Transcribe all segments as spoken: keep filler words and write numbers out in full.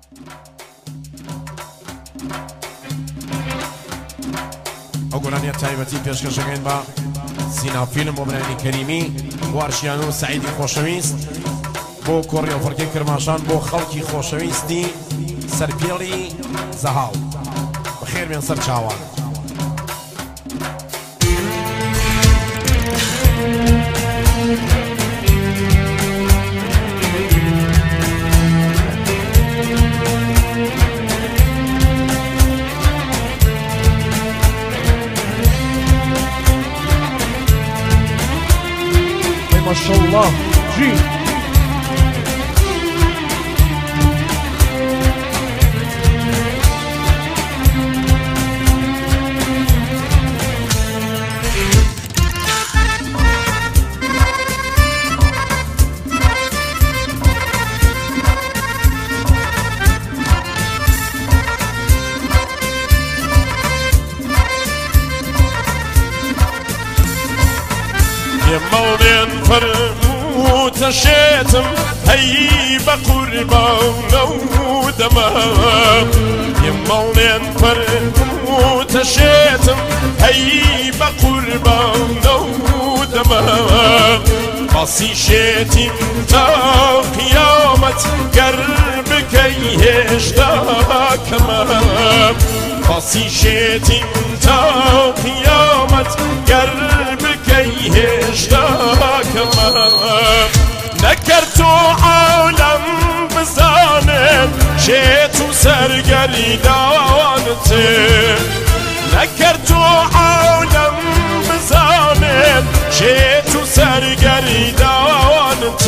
ئەو گۆرانیە تایبەتی پێشکەشەکەین بە سینا فیلم بۆ برایانی کەریمی بۆ ئارشیان و سعیدی خۆشەویست بۆ کۆڕی ئەوفەرکەی کرماشان بۆ خەڵکی خۆشەویستی سەرپێڵی زەهاو بەخێربێن سەر چاوان. ما شاء الله جي يمولين فرموت شيتم هي بقربان ودمام يمولين فرموت شيتم هي بقربان ودمام قصي شيتم تا قيامت قربك يهجدا كمام قصي شيتم تا قيامت قربك هشتاك ما نكرت عالم بزانت شيت سرقري دانت نكرت عالم بزانت شيت سرقري دانت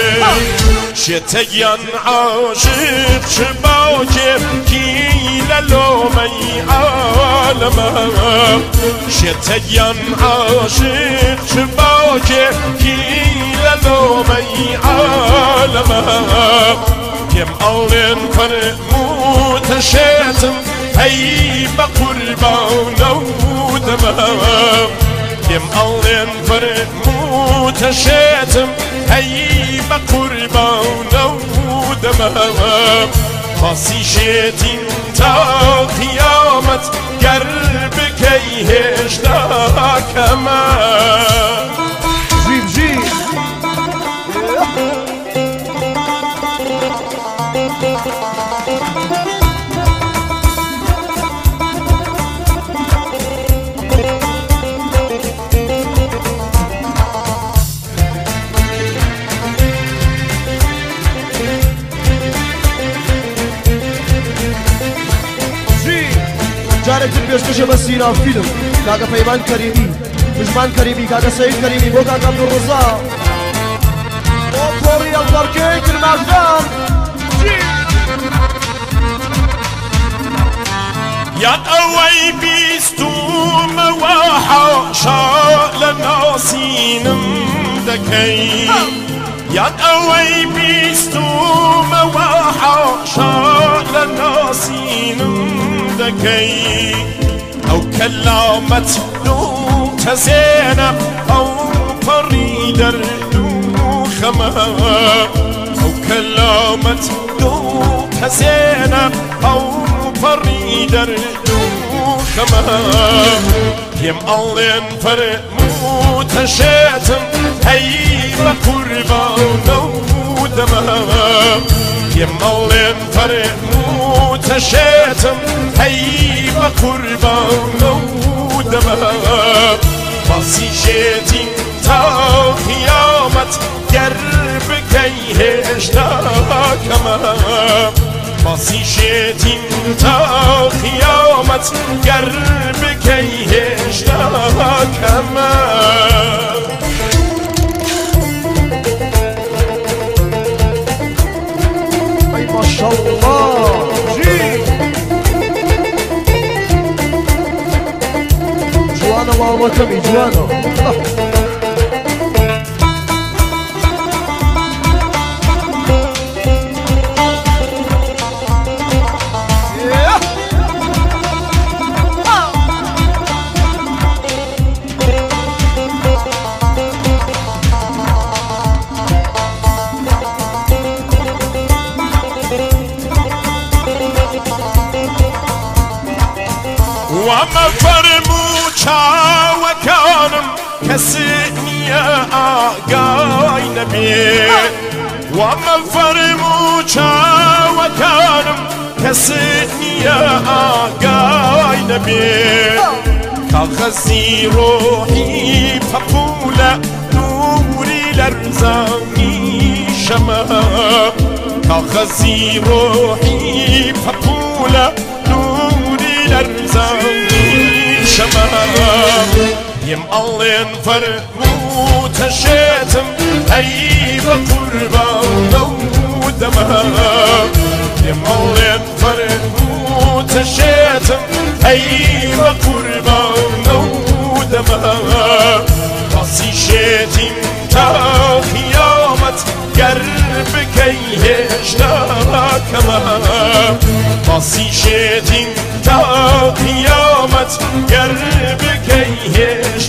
شتيان عاشق شباكر كيلا لومي عالم شتيان عاشق شباكر كيلا لومي عالم يم أولين فرموت شيتم هي بقربان ودمام يم أولين فرموت شيتم هي بقربان ودمام خاصي شيتين تا قيامت قربك يهجدا كمان جيب جيب جارێک تر پێشکەشە بە سینا فیلم کاکە پەیمان کەریمی مژمان کەریمی کاکە سەید کەریمی بۆ کاکە عەبدوڵڕەزا بۆ کۆڕی ئەڵفەرکەی کرماشان يا قوي بيستوم وحاشا لناسين دكي يا قوي بيستوم وحاشا لناسين دكي أو كلامت لو تزينة أو فريدر لو خما أو كلامت لو تزينة أو فريدر لو خما يم أولين فرموت شيتم هي بقربان ودمام يم أولين فرموت شيتم هي بقربان ودمام باسی شیتین تا قیامت قربك يهجدا كمان باسی شیتین تا قیامت قربك يهجدا كمان أي ما شاء الله جي جوانا والله كمي جوانا وما فرمو چاوەکانم کەسی نییە ئاگای نەبێت وما فرمو چاوەکانم کەسی نییە ئاگای نەبێت کاغەزی ڕۆحی پەپوولە نووری لەرزانی شەمە کاغەزی ڕۆحی پەپوولە نووری لەرزانی شەمە یم ئەڵێن فەرمووتەشێتم ئەی بە قوربانە و دەمە یم ئەڵێن فەرمووتەشێتم ئەی بە قوربانە و دەمە باسی شێتیم تا قیامەت گەر بکەی هێشتا کەمە باسی شێتیم تا قیامەت گەر بکەی هێشتا